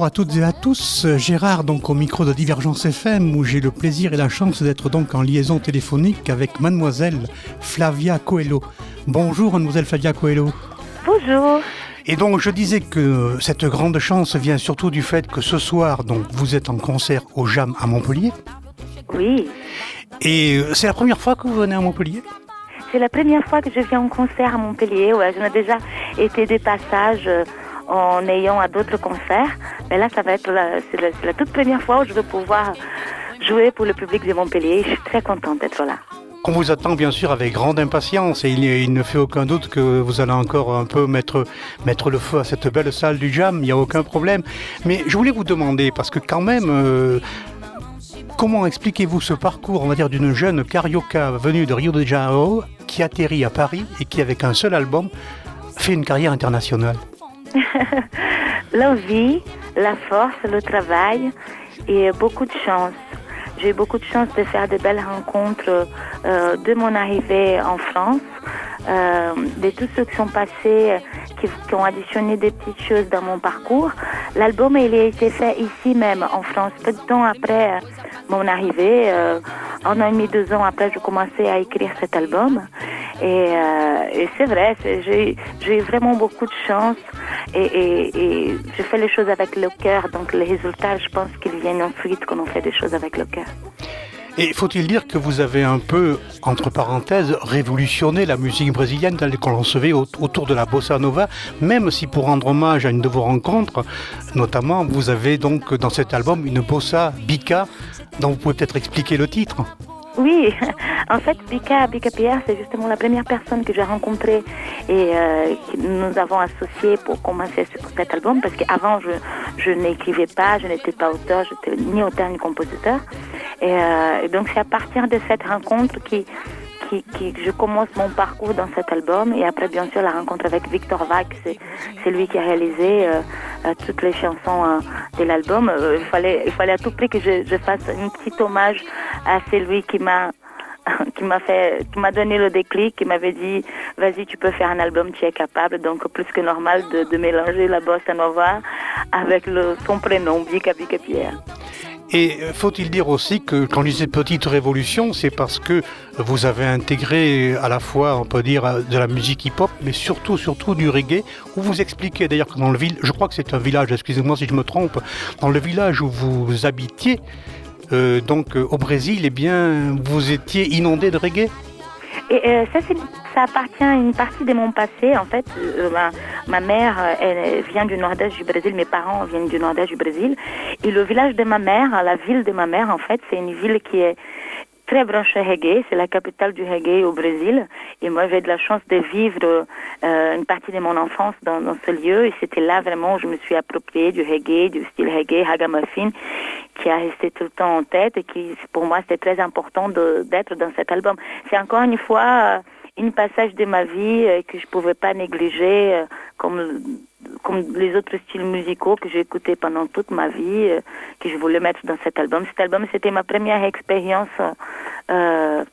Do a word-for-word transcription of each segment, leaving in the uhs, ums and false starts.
bonjour à toutes et à tous. Gérard, donc au micro de Divergence F M, où j'ai le plaisir et la chance d'être donc en liaison téléphonique avec mademoiselle Flavia Coelho. Bonjour mademoiselle Flavia Coelho. Bonjour. Et donc je disais que cette grande chance vient surtout du fait que ce soir, donc vous êtes en concert au Jam à Montpellier. Oui. Et c'est la première fois que vous venez à Montpellier ? C'est la première fois que je viens en concert à Montpellier. Ouais, j'en ai déjà été des passages en ayant à d'autres concerts. Mais là, ça va être la, c'est la, c'est la toute première fois où je vais pouvoir jouer pour le public de Montpellier. Je suis très contente d'être là. On vous attend bien sûr avec grande impatience et il, il ne fait aucun doute que vous allez encore un peu mettre, mettre le feu à cette belle salle du Jam, il n'y a aucun problème. Mais je voulais vous demander, parce que quand même, euh, comment expliquez-vous ce parcours, on va dire, d'une jeune carioca venue de Rio de Janeiro qui atterrit à Paris et qui, avec un seul album, fait une carrière internationale? L'envie, la force, le travail et beaucoup de chance. J'ai eu beaucoup de chance de faire de belles rencontres euh, de mon arrivée en France, euh, de tous ceux qui sont passés, qui, qui ont additionné des petites choses dans mon parcours. L'album, il a été fait ici même, en France, peu de temps après mon arrivée. Euh, un an et demi, deux ans après, je commençais à écrire cet album. Et, euh, et c'est vrai, c'est, j'ai, j'ai eu vraiment beaucoup de chance et, et, et je fais les choses avec le cœur. Donc les résultats, je pense qu'ils viennent ensuite quand on fait des choses avec le cœur. Et faut-il dire que vous avez un peu, entre parenthèses, révolutionné la musique brésilienne telle qu'on l'encevait autour de la bossa nova, même si pour rendre hommage à une de vos rencontres, notamment, vous avez donc dans cet album une bossa Bika, dont vous pouvez peut-être expliquer le titre. Oui, en fait, Bika, Bika Pierre, c'est justement la première personne que j'ai rencontrée et euh, que nous avons associée pour commencer cet album, parce qu'avant, je, je n'écrivais pas, je n'étais pas auteur, je n'étais ni auteur ni compositeur. Et, euh, et donc, c'est à partir de cette rencontre qui, qui, qui, je commence mon parcours dans cet album. Et après, bien sûr, la rencontre avec Victor Vague, c'est, c'est lui qui a réalisé euh, euh, toutes les chansons euh, de l'album. Euh, il fallait, il fallait à tout prix que je, je fasse un petit hommage à celui qui m'a qui m'a fait, qui m'a donné le déclic, qui m'avait dit vas-y, tu peux faire un album, tu es capable. Donc plus que normal de, de mélanger la bossa nova avec le, son prénom, Bika Bika Pierre. Et faut-il dire aussi que quand je disais petite révolution, c'est parce que vous avez intégré à la fois, on peut dire, de la musique hip-hop, mais surtout, surtout du reggae, où vous expliquez d'ailleurs que dans le village, je crois que c'est un village, excusez-moi si je me trompe, dans le village où vous habitiez, euh, donc euh, au Brésil, eh bien, vous étiez inondé de reggae. Et euh, ça, c'est, ça appartient à une partie de mon passé. En fait, euh, ma, ma mère, elle vient du nord-est du Brésil. Mes parents viennent du nord-est du Brésil. Et le village de ma mère, la ville de ma mère, en fait, c'est une ville qui est très branchée reggae. C'est la capitale du reggae au Brésil. Et moi, j'ai de la chance de vivre euh, une partie de mon enfance dans, dans ce lieu. Et c'était là vraiment où je me suis appropriée du reggae, du style reggae, ragamuffin, qui a resté tout le temps en tête et qui, pour moi, c'était très important de, d'être dans cet album. C'est encore une fois euh, une passage de ma vie euh, que je pouvais pas négliger, euh, comme, comme les autres styles musicaux que j'ai écoutés pendant toute ma vie, euh, que je voulais mettre dans cet album. Cet album, c'était ma première expérience euh,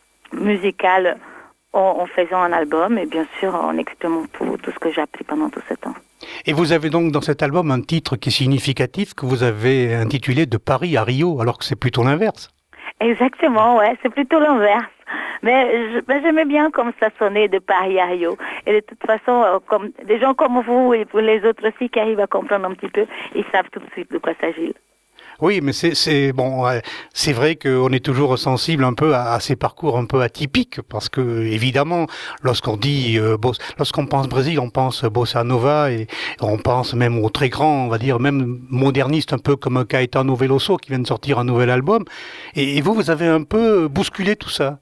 musicale en, en faisant un album et bien sûr en exprimant tout, tout ce que j'ai appris pendant tout ce temps. Et vous avez donc dans cet album un titre qui est significatif que vous avez intitulé « De Paris à Rio », alors que c'est plutôt l'inverse. Exactement, ouais, c'est plutôt l'inverse. Mais, je, mais j'aimais bien comme ça sonnait de Paris à Rio. Et de toute façon, euh, comme des gens comme vous et pour les autres aussi qui arrivent à comprendre un petit peu, ils savent tout de suite de quoi s'agit. Oui, mais c'est, c'est bon, ouais, c'est vrai qu'on est toujours sensible un peu à, à ces parcours un peu atypiques, parce que évidemment, lorsqu'on dit, euh, boss, lorsqu'on pense Brésil, on pense bossa nova et on pense même aux très grands, on va dire même modernistes, un peu comme Caetano Veloso qui vient de sortir un nouvel album. Et, et vous, vous avez un peu bousculé tout ça.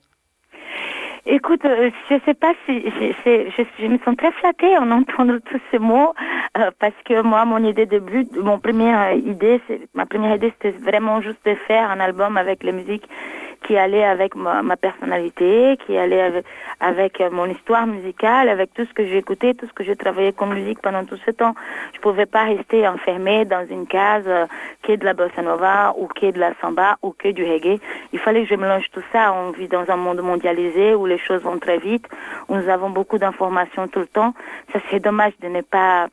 Écoute, euh, je sais pas si je, je, je, je me sens très flattée en entendant tous ces mots euh, parce que moi, mon idée de but, mon première idée, c'est, ma première idée, c'était vraiment juste de faire un album avec les musiques qui allait avec ma, ma personnalité, qui allait avec, avec mon histoire musicale, avec tout ce que j'ai écouté, tout ce que j'ai travaillé comme musique pendant tout ce temps. Je pouvais pas rester enfermée dans une case euh, qui est de la bossa nova ou qui est de la samba ou que du reggae. Il fallait que je mélange tout ça. On vit dans un monde mondialisé où les choses vont très vite, où nous avons beaucoup d'informations tout le temps. Ça serait dommage de ne pas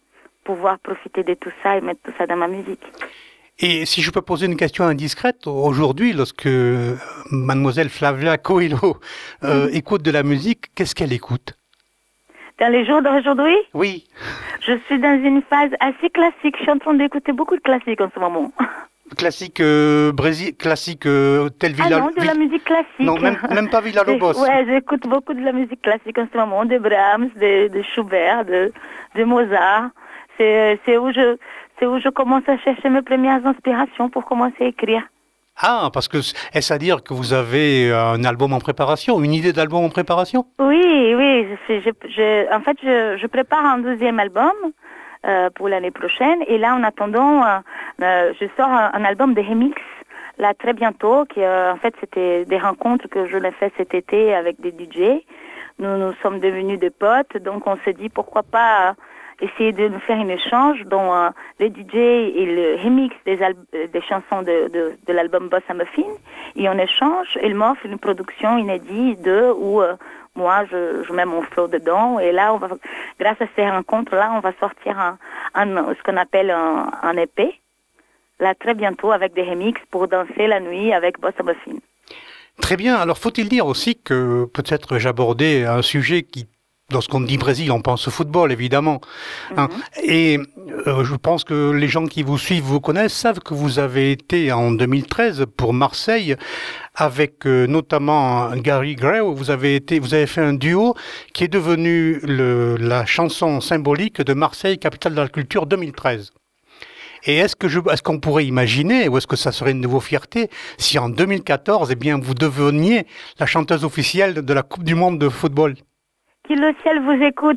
pouvoir profiter de tout ça et mettre tout ça dans ma musique. Et si je peux poser une question indiscrète, aujourd'hui, lorsque mademoiselle Flavia Coelho euh, mmh. écoute de la musique, qu'est-ce qu'elle écoute? Dans les jours d'aujourd'hui? Oui. Je suis dans une phase assez classique. Je suis en train d'écouter beaucoup de classiques en ce moment. Classique euh, Brésil, classique euh, tel Villa... Ah non, de la musique classique. Non, même, même pas Villa Lobos. Ouais, j'écoute beaucoup de la musique classique en ce moment, de Brahms, de, de Schubert, de, de Mozart. C'est, c'est où je, c'est où je commence à chercher mes premières inspirations pour commencer à écrire. Ah, parce que est-ce à dire que vous avez un album en préparation, une idée d'album en préparation? Oui, oui. Je, je, je, en fait, je, je prépare un deuxième album euh, pour l'année prochaine. Et là, en attendant, euh, euh, je sors un, un album de remix là très bientôt. Qui, euh, en fait, c'était des rencontres que je l'ai fait cet été avec des D J. Nous nous sommes devenus des potes, donc on s'est dit pourquoi pas euh, essayer de nous faire un échange dont euh, le D J et le remix des, al- des chansons de, de, de l'album Bossa Muffin. Et en échange, il m'offre une production inédite de où euh, moi je, je mets mon flow dedans. Et là, on va, grâce à ces rencontres-là, on va sortir un, un, ce qu'on appelle un, un E P. Là, très bientôt, avec des remixes pour danser la nuit avec Bossa Muffin. Très bien. Alors, faut-il dire aussi que peut-être j'abordais un sujet qui, lorsqu'on dit Brésil, on pense au football, évidemment. Mm-hmm. Hein. Et euh, je pense que les gens qui vous suivent, vous connaissent, savent que vous avez été en deux mille treize pour Marseille avec euh, notamment Gary Gray. Vous avez été, vous avez fait un duo qui est devenu le, la chanson symbolique de Marseille, capitale de la culture deux mille treize. Et est-ce que je, est-ce qu'on pourrait imaginer, ou est-ce que ça serait une de vos fiertés, si en deux mille quatorze, eh bien, vous deveniez la chanteuse officielle de la Coupe du Monde de football? Que le ciel vous écoute.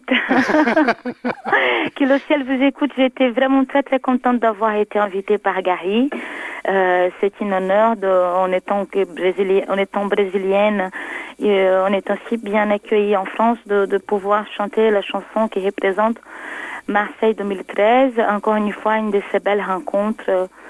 Que le ciel vous écoute. J'étais vraiment très très contente d'avoir été invitée par Gary. Euh, c'est un honneur de, en étant que brésilienne, en étant brésilienne, et euh, en étant si bien accueillie en France, de, de pouvoir chanter la chanson qui représente Marseille deux mille treize. Encore une fois, une de ces belles rencontres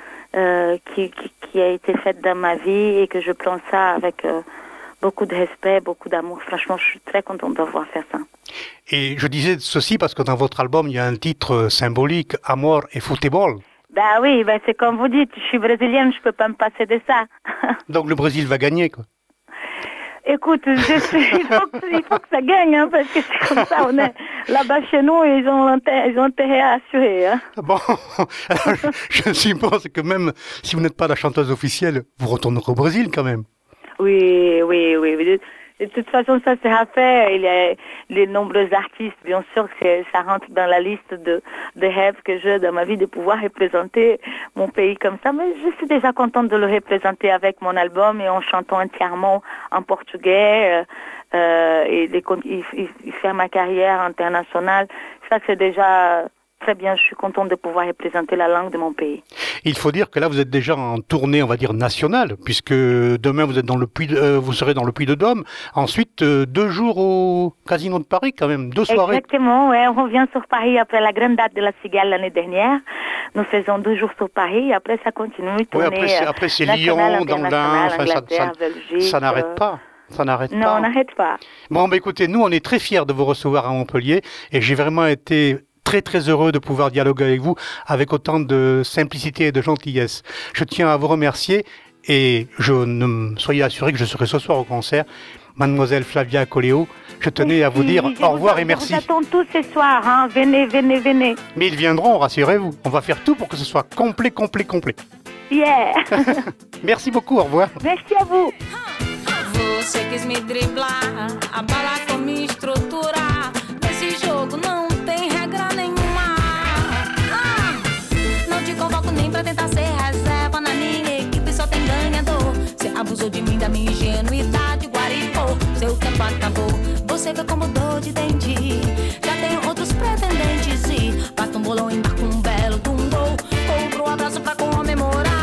euh, qui, qui, qui a été faite dans ma vie et que je prends ça avec euh, beaucoup de respect, beaucoup d'amour. Franchement, je suis très contente d'avoir fait ça. Et je disais ceci parce que dans votre album, il y a un titre symbolique, Amor et Football. Ben oui, ben c'est comme vous dites, je suis brésilienne, je peux pas me passer de ça. Donc le Brésil va gagner, quoi. Écoute, je suis, il, faut que, il faut que ça gagne, hein, parce que c'est comme ça, on est là-bas chez nous, ils ont intérêt, ils ont intérêt à assurer. Hein. Bon, alors je, je suppose que même si vous n'êtes pas la chanteuse officielle, vous retournerez au Brésil quand même. Oui, oui, oui. De, de toute façon, ça sera fait. Il y a les nombreux artistes, bien sûr, que ça rentre dans la liste de, de rêves que j'ai dans ma vie de pouvoir représenter mon pays comme ça. Mais je suis déjà contente de le représenter avec mon album et en chantant entièrement en portugais euh, et, les, et, et faire ma carrière internationale. Ça, c'est déjà très bien. Je suis contente de pouvoir représenter la langue de mon pays. Il faut dire que là, vous êtes déjà en tournée, on va dire, nationale, puisque demain, vous êtes dans le Puy de, euh, vous serez dans le Puy-de-Dôme. Ensuite, euh, deux jours au Casino de Paris, quand même, deux soirées. Exactement, ouais, on revient sur Paris après la grande date de la Cigale l'année dernière. Nous faisons deux jours sur Paris, et après, ça continue. Oui, après, c'est, après, c'est Lyon, dans l'Ain, enfin, ça, ça, Belgique, ça n'arrête pas. Ça n'arrête non, pas. Non, on n'arrête pas. Bon, bah, écoutez, nous, on est très fiers de vous recevoir à Montpellier, et j'ai vraiment été très très heureux de pouvoir dialoguer avec vous avec autant de simplicité et de gentillesse. Je tiens à vous remercier et je ne soyez assurés que je serai ce soir au concert. Mademoiselle Flavia Coelho, je tenais à vous dire au revoir et merci. Je vous attends tous ce soir, hein. Venez, venez, venez. Mais ils viendront, rassurez-vous. On va faire tout pour que ce soit complet, complet, complet. Yeah. Merci beaucoup, au revoir. Merci à vous. Você quis me driblar, abalar com minha estrutura. Nesse jogo não tem regra nenhuma. Ah, não te convoco nem pra tentar ser reserva. Na minha equipe só tem ganhador. Você abusou de mim, da minha ingenuidade, guaripou. Seu tempo acabou, você vê como dor de dente. Já tenho outros pretendentes e bata um bolão, embarca um belo tumbo. Compro um abraço pra comemorar.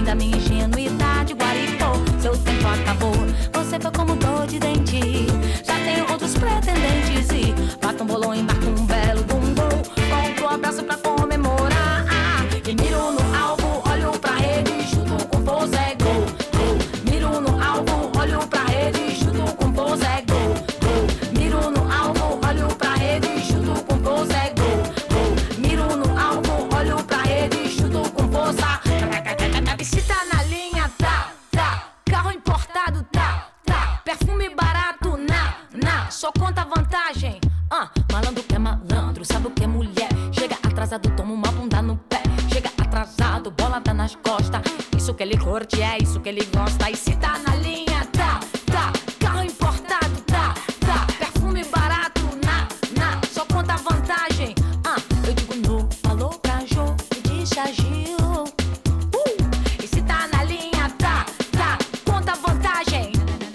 da minha ingenuidade, guaripou, seu tempo acabou. Você foi como dor de dente, já tenho outros pretendentes. E bata um bolão, embarca um belo bumbum, compro um abraço pra comemorar. E miro no alvo, olho pra rede, chuto com força, é gol, gol. Miro no alvo, olho pra rede, chuto com força, é gol, gol. Miro no alvo, olho pra rede, chuto com força, é gol, gol. Miro no alvo, olho pra rede, chuto com força. Se tá na linha, tá, tá. Carro importado, tá, tá. Perfume barato, na, na. Só conta vantagem. Ah, malandro que é malandro, sabe o que é mulher. Chega atrasado, toma uma bunda no pé. Chega atrasado, bola dá nas costas. Isso que ele curte, é isso que ele gosta. E se tá na linha, tá, tá. Carro importado, tá, tá. Perfume barato, na, na. Só conta vantagem. Ah, eu digo no, falou pra Jô e disse a Gil. Uh, e se tá na linha, tá, tá. Conta vantagem.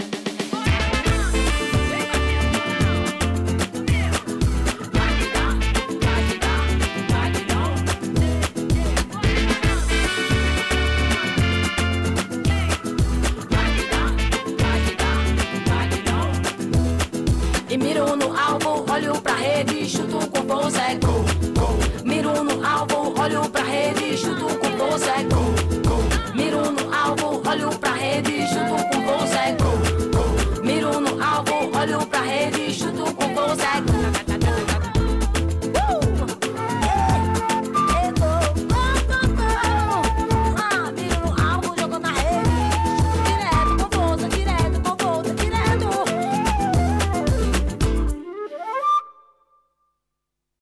E miro no alvo, olho pra rede, chuto com força, é gol, gol. Miro no alvo, olho pra rede, chuto com força, é gol, gol. Miro no alvo, olho pra rede, chuto com força, é gol, gol. Miro no alvo, olho pra rede, chuto com força, é gol.